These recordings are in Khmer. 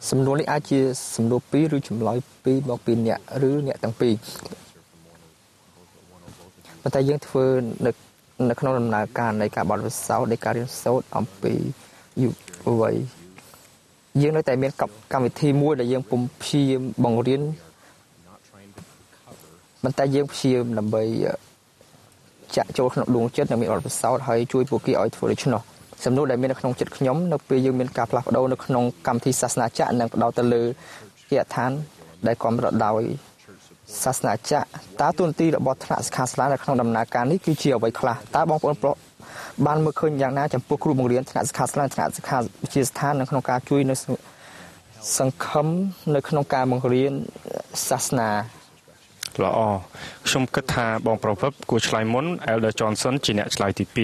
សំណួរនេះអាចជាសំណួរពីរឬចម្លើយពីរមកពីអ្នកឬអ្នកទាំងពីរប៉ុន្តែយើងធ្វើនៅក្នុងដំណើរការនៃការបត់វិសោធន៍នៃការរៀនសូត្រអំពីយុវវ័យយើងនៅតែមានកម្មវិធីមួយដែលយើងពុំព្យាយាមបង្រៀនប៉ុន្តែយើងព្យាយាមដើម្បីចាក់ចូលក្នុងដួងចិត្តនិងមានបទពិសោធន៍ហើយជួយពួកគេឲ្យធ្វើដូច្នោះសំណួរដែលមាននៅក្នុងចិត្តខ្ញុំនៅពេលយើងមានការផ្លាស់ប្ដូរនៅក្នុងកម្មវិធីសាសនាចក្រនិងផ្ដោតទៅលើកិច្ចឋានដែលគាំទ្រដោយសាសនាចក្រតើទូនទីរបស់ថ្នាក់សិក្ខាសាលានៅក្នុងដំណើរការនេះគឺជាអ្វីខ្លះតើបងប្អូនបានមើលឃើញយ៉ាងណាចំពោះគ្រូបង្រៀនថ្នាក់សិក្ខាសាលាថ្នាក់សិក្ខាវិទ្យាស្ថាននៅក្នុងការជួយនៅសង្ឃឹមនៅក្នុងការបង្រៀនសាសនាល្អខ្ញុំគិតថាបងប្រុសវឹបគួរឆ្លើយមុន Elder Johnson ជាអ្នកឆ្លើយទី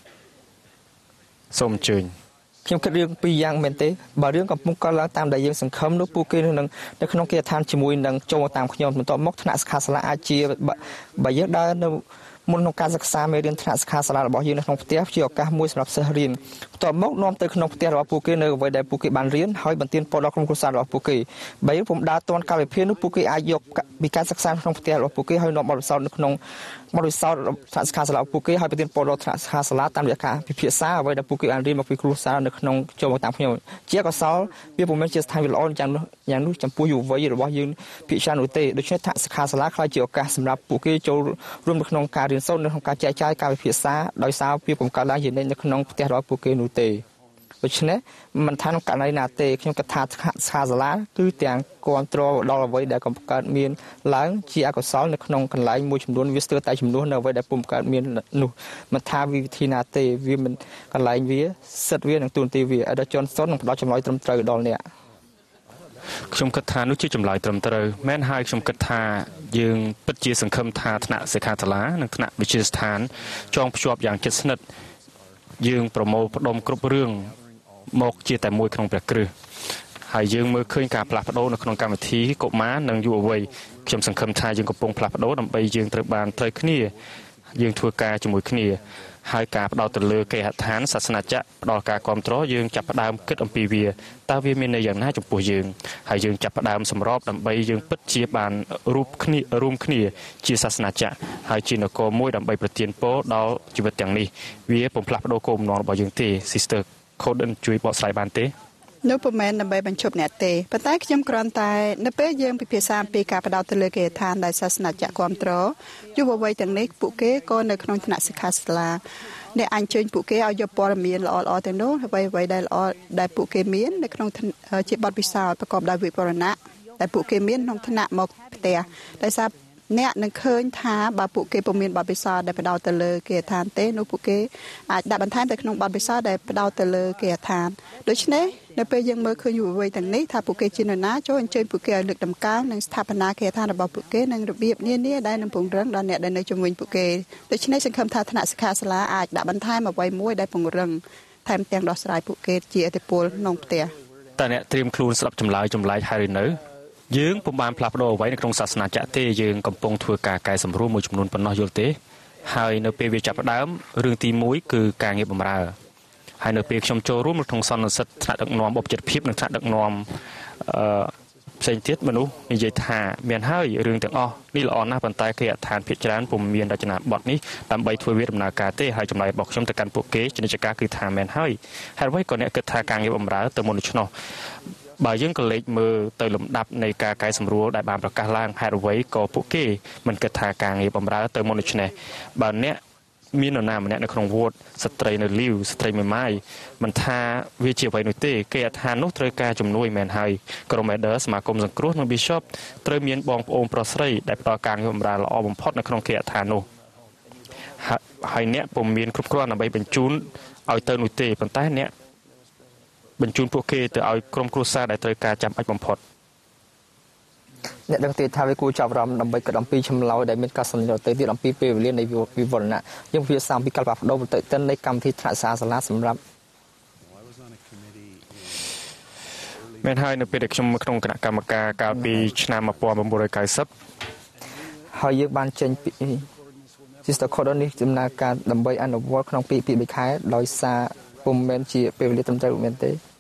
2សូមអញ្ជើញខ្ញុំគិតរឿងពីរយ៉ាងមែនទេបើរឿងកំពុងកើតឡើងតាមដែលយើងសង្ឃឹមនោះពួកគេនឹងនៅក្នុងកិច្ចឋានជាមួយនឹងចូលតាមខ្ញុំបន្ទាប់មកថ្នាក់សិក្ខាសាលាអាចជាបើយើងដើរនៅមុនក្នុងការសិក្សាមេរៀនថ្នាក់សិក្ខាសាលារបស់យើងនៅក្នុងផ្ទះជាឱកាសមួយសម្រាប់សិស្សរៀនបន្ទាប់មកនាំទៅក្នុងផ្ទះរបស់ពួកគេនៅអ្វីដែលពួកគេបានរៀនហើយបន្ទានពរដល់ក្រុមគ្រួសាររបស់ពួកគេបើយើងពុំដើរទាន់កាលវិភាគនោះពួកគេអាចយកពីការសិក្សាក្នុងផ្ទះរបស់ពួកគេហើយនាំបទពិសោធន៍នៅក្នុងបទពិសោធន៍ថ្នាក់សិក្ខាសាលារបស់ពួកគេហើយបន្ទានពរដល់ថ្នាក់សិក្ខាសាលាតាមរយៈការពិភាក្សាអ្វីដែលពួកគេបានរៀនមកពីគ្រូសាស្ត្រនៅក្នុងចូលមកតាមខ្ញុំជាកសលវាពុំមែនជាស្ថានភាពល្អយ៉ាងនោះចំពោះយុវវ័យរបស់យើងភាគច្រើននោះទេដូច្នេះថ្នាក់សិក្ខាសាលាខ្ល้ายជាឱកាសសម្រាប់ពួកគេចូលរួមនៅក្នុងការរៀនសូត្រនៅក្នុងការចែកចាយការវិភាសាដោយសារវាពុំកើតឡើងជានិច្ចនៅក្នុងផ្ទះរបស់ពួកគេនោះទេដូច្នេះមិនថាក្នុងករណីណាទេខ្ញុំគិតថាសិក្ខាសាលាគឺទាំងគ្រប់គ្រងដល់អ្វីដែលកំកើតមានឡើងជាអកុសលនៅក្នុងកន្លែងមួយចំនួនវាស្ទើរតែចំនួននៅអ្វីដែលពុំកើតមាននោះមិនថាវិធីណាទេវាមិនកន្លែងវាសិតវានឹងទូនទីវាឲ្យដល់ជនសុននឹងផ្ដល់ចម្លើយត្រឹមត្រូវដល់អ្នកខ្ញុំគិតថានោះជាចម្លើយត្រឹមត្រូវមែនហើយខ្ញុំគិតថាយើងពិតជាសង្ឃឹមថាថ្នាក់សិក្ខាសាលានិងថ្នាក់វិទ្យាស្ថានចងភ្ជាប់យ៉ាងជិតស្និទ្ធយើងប្រមូលផ្ដុំគ្រប់រឿងមកជាតែមួយក្នុងព្រះគ្រឹះហើយយើងមើលឃើញការផ្លាស់ប្ដូរនៅក្នុងកម្មវិធីកុមារនិងយុវវ័យខ្ញុំសង្ឃឹមថាយើងកំពុងផ្លាស់ប្ដូរដើម្បីយើងត្រូវគ្នាយើងធ្វើការជាមួយគ្នាហើយការផ្ដោតទៅលើគេហដ្ឋានសាសនាចក្រផ្ដល់ការគ្រប់គ្រងយើងចាប់ផ្ដើមគិតអំពីវាតើវាមានន័យយ៉ាងណាចំពោះយើងហើយយើងចាប់ផ្ដើមសម្របដើម្បីយើងពិតជាបានរួមគ្នាជាសាសនាចក្រហើយជានគរមួយដើម្បីប្រទានពរដល់ជីវិតទាំងនេះវាពុំផ្លាស់ប្ដូរគោលបំណងរបស់យើងទេ Sister Coden ជួយបកស្រាយបានទេនោះពុំមែនដើម្បីបញ្ឈប់អ្នកទេប៉ុន្តែខ្ញុំគ្រាន់តែនៅពេលយើងពិភាក្សាអំពីការបដោតទៅលើគេឋានដែលសាសនាចក្រគ្រប់គ្រងយុវវ័យទាំងនេះពួកគេក៏នៅក្នុងថ្នាក់សិក្ខាសាលាអ្នកអញ្ជើញពួកគេឲ្យយកព័ត៌មានល្អៗទាំងនោះអ្វីដែលល្អដែលពួកគេមាននៅក្នុងជាបទពិសោធន៍ប្រកបដោយវិវរណៈដែលពួកគេមានក្នុងថ្នាក់មកផ្ទះដោយសារអ្នកនឹងឃើញថាបើពួកគេពុំមានបទពិសោធន៍ដែលផ្ដោតទៅលើគេឋានទេនោះពួកគេអាចដាក់បន្ថែមទៅក្នុងបទពិសោធន៍ដែលផ្ដោតទៅលើគេឋានដូច្នេះនៅពេលយើងមើលឃើញយុវវ័យទាំងនេះថាពួកគេជានរណាចូលអញ្ជើញពួកគេឲ្យលើកតម្កើងនិងស្ថាបនាគេឋានរបស់ពួកគេនិងរបៀបនានាដែលនឹងពង្រឹងដល់អ្នកដែលនៅជំនាញពួកគេដូច្នេះសង្ឃឹមថាថ្នាក់សិក្ខាសាលាអាចដាក់បន្ថែមអ្វីមួយដែលពង្រឹងថែមទាំងដោះស្រាយពួកគេជាឥទ្ធិពលក្នុងផ្ទះតើអ្នកត្រៀមខ្លួនស្ដាប់ចម្លើយចម្លែកហើយឬនៅយើងពុំបានផ្លាស់ប្ដូរអ្វីនៅក្នុងសាសនាចក្រទេយើងកំពុងធ្វើការកែសម្រួលមួយចំនួនប៉ុណ្ណោះយល់ទេហើយនៅពេលវាចាប់ផ្ដើមរឿងទី1គឺការងារបម្រើហើយនៅពេលខ្ញុំចូលរួមក្នុងសន្និសីទថ្នាក់ដឹកនាំអបជិតភាពនិងថ្នាក់ដឹកនាំផ្សេងទៀតមនុស្សនិយាយថាមានហើយរឿងទាំងអស់នេះល្អណាស់ប៉ុន្តែគេអត្ថានភាគច្រើនពុំមានរចនាបថនេះដើម្បីធ្វើវាដំណើរការទេហើយចម្លើយរបស់ខ្ញុំទៅកាន់ពួកគេជានិច្ចការគឺថាមែនហើយហើយអ្វីក៏អ្នកគិតថាការងារបម្រើទៅមុនដូច្នោះបើយើងក៏លេចមើលទៅលំដាប់នៃការកែសម្រួលដែលបានប្រកាសឡើងហេតុអ្វីក៏ពួកគេមិនគិតថាការងារបម្រើទៅមុនដូច្នេះបើអ្នកមាននរណាម្នាក់នៅក្នុងវត្តស្ត្រីនៅលីវស្ត្រីមេម៉ាយមិនថាវាជាអ្វីនោះទេគេអត្ថាននោះត្រូវការជំនួយមែនហើយក្រុម Elder សមាគមសង្គ្រោះនិង Bishop ត្រូវមានបងប្អូនប្រុសស្រីដែលផ្ដល់ការងារបម្រើល្អបំផុតនៅក្នុងគេអត្ថាននោះហើយអ្នកពុំមានគ្រប់គ្រាន់ដើម្បីបញ្ជូនឲ្យទៅនោះទេប៉ុន្តែអ្នកបញ្ជូនពួកគេទៅឲ្យក្រុមគ្រួសារដែលត្រូវការចាំបាច់បំផុតអ្នកដឹងទេថាវាគួរចាប់អារម្មណ៍ដើម្បីកាត់អំពីចម្លើយដែលមានការសំណើទៅទៀតអំពីពេលវេលានៃវិវរណៈយើងវាសាមពីការបដោបន្តិចទៅនៃកម្មវិធីថ្នាក់សាលាសម្រាប់មែនហើយនៅពេលដែលខ្ញុំក្នុងគណៈកម្មការកាលពីឆ្នាំ1990 ហើយយើងបានចេញពី Sister Coden នេះដំណើរការដើម្បីអនុវត្តក្នុង2 3ខែដោយសារពុំមែនជាពេលវេលាត្រឹមត្រូវមែនទេ